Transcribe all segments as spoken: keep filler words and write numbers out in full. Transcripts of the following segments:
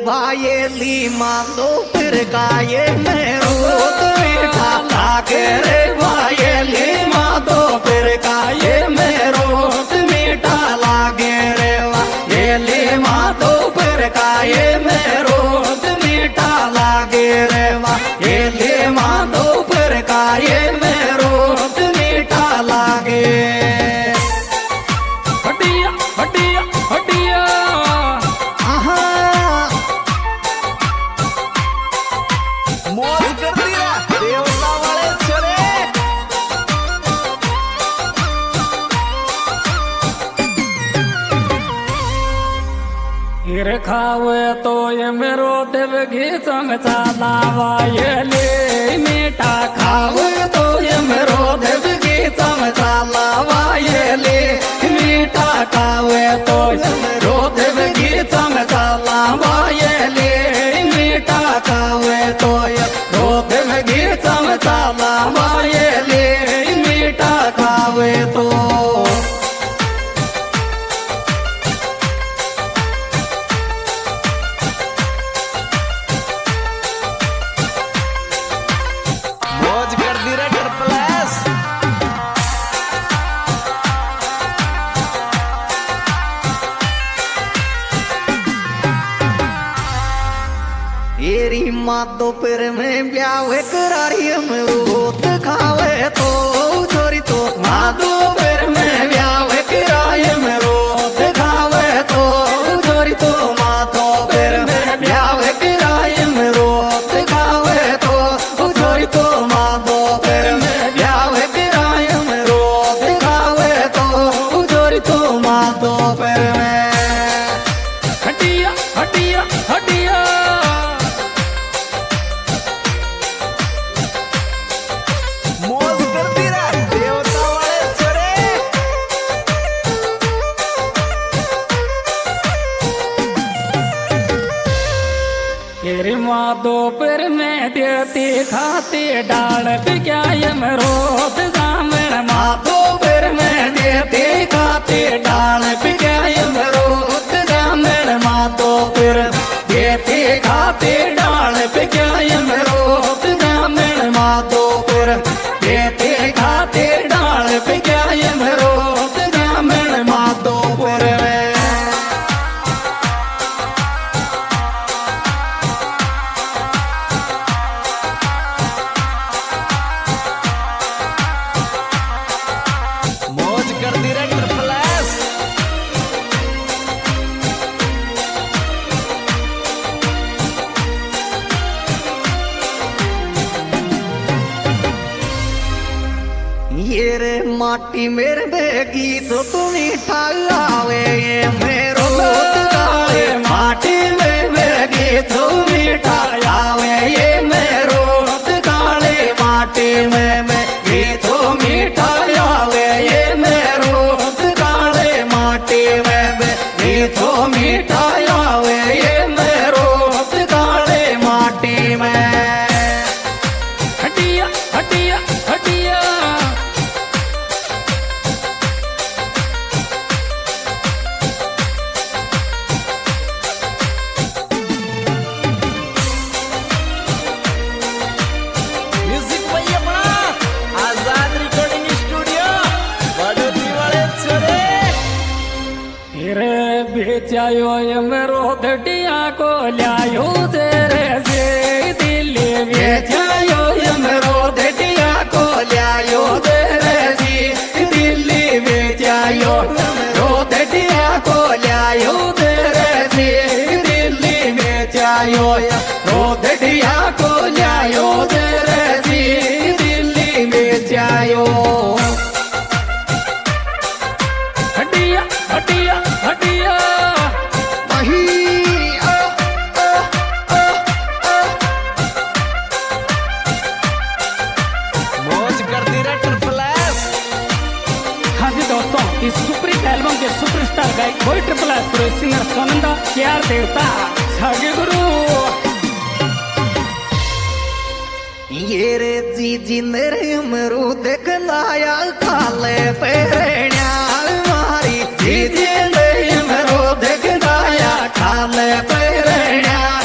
भाईली मांदो फिर गाये मेरो मीठा लागे रे भाईली मांदो फिर गाये मेरो मीठा लागे रे भाईली मांदो फिर गाये मेरो मीठा लागे रे भाईली मांदो फिर गाये मेरो मीठा लागे। हटिया हटिया हटिया मौज कर दिया देवता वाले चले। हिर खावे तो ये मेरो देव घी चमचा लावा ये ले मीठा खावे तो ये मेरो देव घी चमचा लावा ये ले मीठा खावे तो ये मेरो देव घी चमचा लावा ये ले मीठा खावे तो ये मेरो देव घी चमचा लावा ये ले मीठा खावे तो। मौज कर दी रे ट्रिपल एस। एरी माँ दोपहर में ब्याह करारी अमरूद खावे तो छोरी तो माँ दोपहर में ब्याह करारी अमरूद खावे तो छोरी तो माँ दोपहर में ब्याह करारी अमरूद खावे तो छोरी तो माँ दोपहर में ब्याह करारी अमरूद खावे तो छोरी तो माँ दोपहर में। हटिया हटिया हटिया मौज कर दी रे देवता वाले चले। तेरी माँ दोपहर में देती खाती डाल पिकाय मरोद जामण माँ माँ दोपहर में देती खाती डाल पिकाय मरोद जामण माँ दोपहर देती खाती डाल पिकाय मरोद जामण माँ दोपहर देती खाती डाल पिकाय मरोद जामण माँ दोपहर में। मौज कर दी रे ट्रिपल एस। ये रे माटी मेरे बेगी तो तुम ठावे ये मेरो गावे माटी में बेगी तो मीठा आवे ये मेरो गाले माटी में मैं तो मीठा आवे ये मेरो गाले माटी में मैं तो मीठा आवे ये मेरो गाले माटी में। हटिया हटिया हटिया म्यूजिक भैया बना आजाद रिकॉर्डिंग स्टूडियो बड़ोदी वाले चले। हिरे बेचायो ये मेरो दटिया को लायो तेरे से दिल्ली बेचायो ये मेरो दटिया को लायो तेरे सी दिल्ली बेचायो मेरो दटिया को लायो तेरे सी दिल्ली बेचायो रो दटिया को लायो तेरे सी दिल्ली बेचायो। हटिया हटिया हटिया मौज कर दी रे ट्रिपल एस। हाँ जी दोस्तों, इस सुपरहिट एल्बम के सुपरस्टार गायक कोई triple S pro singer Sonanda K R देवता छागे गुरु। ये रे जी जिंदरे अमरूद खलाया खाले पेरण्या मारी जी जिंदरे अमरूद खलाया खाले पेरण्या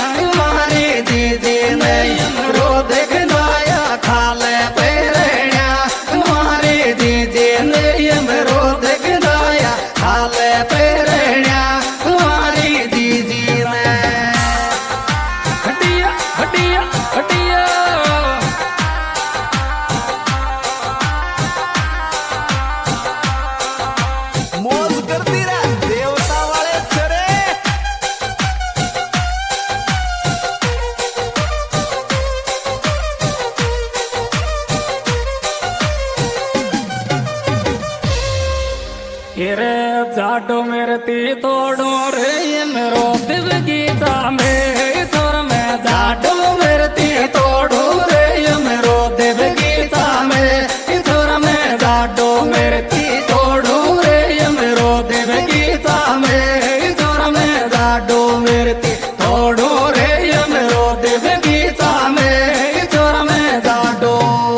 हिरे जाडो मेरे ती तोड़ो रे ये मेरो दिल गीता में छोर में जाडो मेरे ती तोड़ो रे ये मेरो दिल गीता में छोर में जाडो मेरे ती तोड़ो रे ये मेरो दिल गीता में छोर में जाडो मेरे ती तोड़ो रे ये मेरो दिल गीता में छोर में जाडो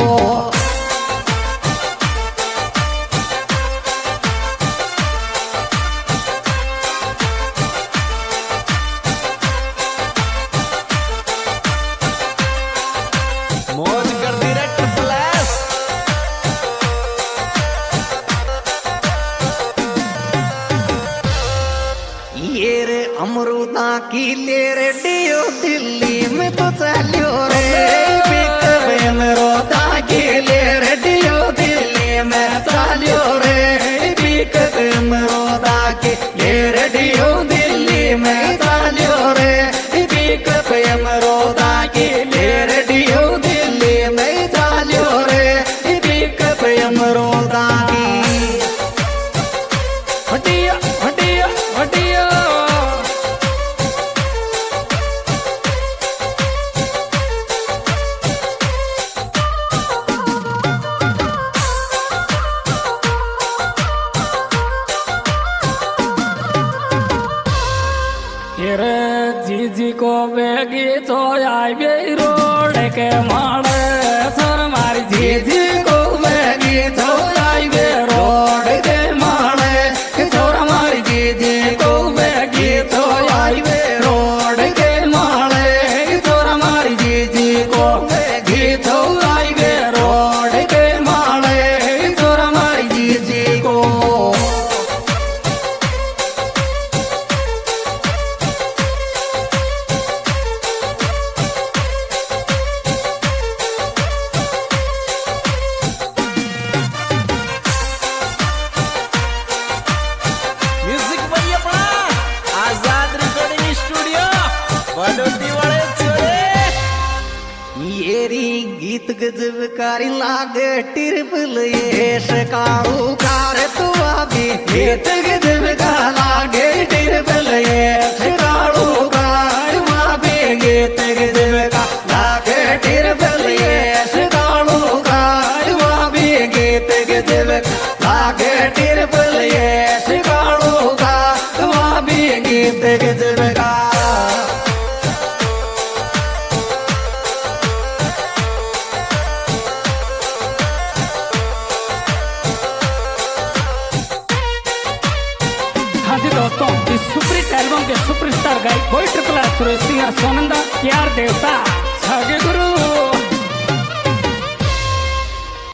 मौज कर दी रे ट्रिपल एस। ये रे अमरूदा की ले रेडियो दिल्ली में तो चलियो रे बिकवे अमरूदा की ले रेडियो दिल्ली में चलियो रे बिकवे अमरूदा की ले रेडियो दिल्ली में चलियो रे बिकवे अमरूदा की ले रेडियो दिल्ली में चलियो रे बिकवे अमरूदा की हटिया हटिया हटिया हिरे जीजी को बेगी तो आई बे रोड के माड़े सर मारी जीजी को बेगी तो आई बे रोड के माड़े छोर मारी जीजी को बेगी तो आई बे रोड के माड़े छोर मारी जीजी को बेगी तो आई बे रोड के माड़े छोर मारी जीजी को म्यूजिक भाई अपना आजाद रिकॉर्डिंग स्टूडियो बड़ोदी वाले छोरे। येरी गीत गजबकारी लागे टिरबल ये शकाऊ कार तू आगे गीत गजबका लागे टिरबल ये शकाऊ कार माबे गीत गजबका लागे टिरबल ये शकाऊ कार माबे गीत गजबका लागे टिरबल ये शकाऊ कार माबे गीत गजबका हाँ जी दोस्तों, इस सुपरहिट एल्बम के सुपरस्टार गायक boy triple S Suresh singer Sonanda K R देवता सागे गुरु